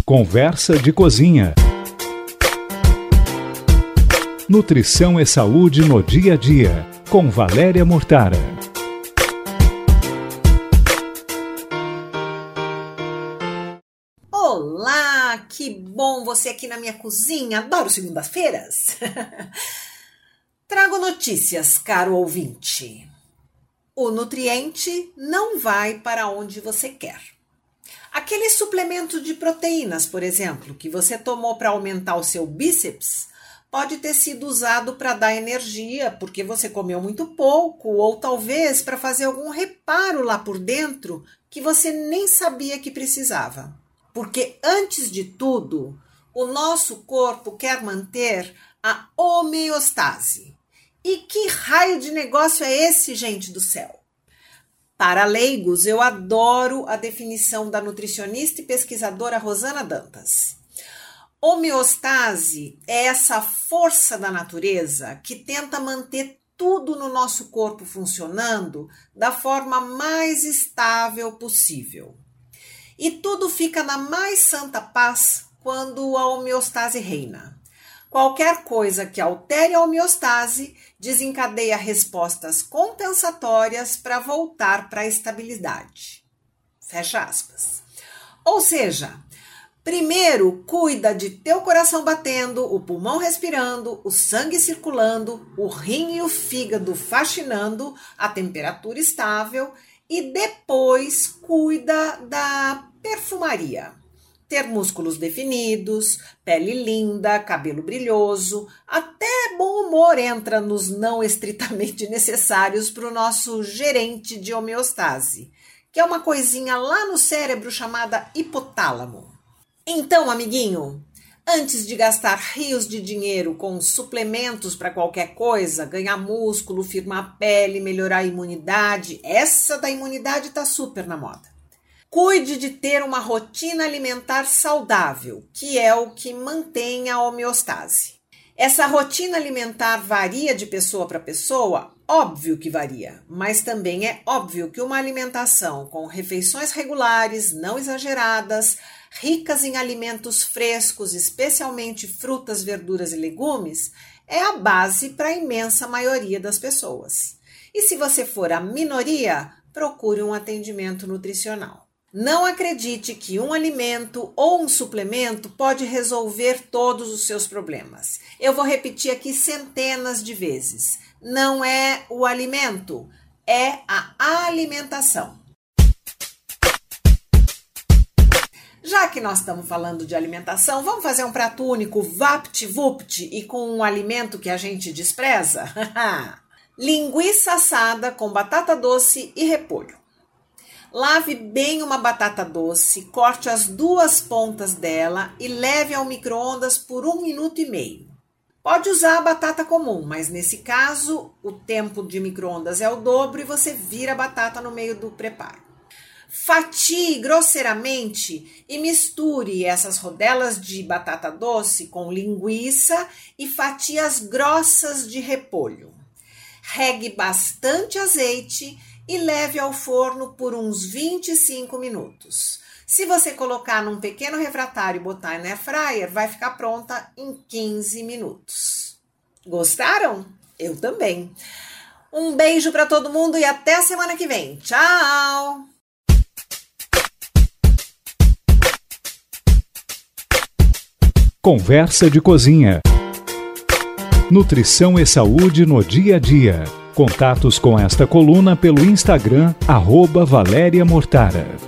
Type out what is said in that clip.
Conversa de Cozinha. Nutrição e saúde no dia a dia, com Valéria Mortara. Olá, que bom você aqui na minha cozinha. Adoro segundas-feiras. Trago notícias, caro ouvinte. O nutriente não vai para onde você quer. Aquele suplemento de proteínas, por exemplo, que você tomou para aumentar o seu bíceps, pode ter sido usado para dar energia porque você comeu muito pouco ou talvez para fazer algum reparo lá por dentro que você nem sabia que precisava. Porque antes de tudo, o nosso corpo quer manter a homeostase. E que raio de negócio é esse, gente do céu? Para leigos, eu adoro a definição da nutricionista e pesquisadora Rosana Dantas. Homeostase é essa força da natureza que tenta manter tudo no nosso corpo funcionando da forma mais estável possível. E tudo fica na mais santa paz quando a homeostase reina. Qualquer coisa que altere a homeostase desencadeia respostas compensatórias para voltar para a estabilidade. Fecha aspas. Ou seja, primeiro cuida de teu coração batendo, o pulmão respirando, o sangue circulando, o rim e o fígado faxinando, a temperatura estável e depois cuida da perfumaria. Ter músculos definidos, pele linda, cabelo brilhoso, até bom humor entra nos não estritamente necessários para o nosso gerente de homeostase, que é uma coisinha lá no cérebro chamada hipotálamo. Então, amiguinho, antes de gastar rios de dinheiro com suplementos para qualquer coisa, ganhar músculo, firmar a pele, melhorar a imunidade, essa da imunidade está super na moda. Cuide de ter uma rotina alimentar saudável, que é o que mantém a homeostase. Essa rotina alimentar varia de pessoa para pessoa? Óbvio que varia, mas também é óbvio que uma alimentação com refeições regulares, não exageradas, ricas em alimentos frescos, especialmente frutas, verduras e legumes, é a base para a imensa maioria das pessoas. E se você for a minoria, procure um atendimento nutricional. Não acredite que um alimento ou um suplemento pode resolver todos os seus problemas. Eu vou repetir aqui centenas de vezes. Não é o alimento, é a alimentação. Já que nós estamos falando de alimentação, vamos fazer um prato único, vapt-vupt, e com um alimento que a gente despreza? Linguiça assada com batata doce e repolho. Lave bem uma batata doce, corte as duas pontas dela e leve ao micro-ondas por 1 minuto e meio. Pode usar a batata comum, mas nesse caso o tempo de micro-ondas é o dobro e você vira a batata no meio do preparo. Fatie grosseiramente e misture essas rodelas de batata doce com linguiça e fatias grossas de repolho. Regue bastante azeite e leve ao forno por uns 25 minutos. Se você colocar num pequeno refratário e botar na air fryer, vai ficar pronta em 15 minutos. Gostaram? Eu também. Um beijo para todo mundo e até a semana que vem. Tchau! Conversa de Cozinha. Nutrição e saúde no dia a dia. Contatos com esta coluna pelo Instagram, @Valéria Mortara.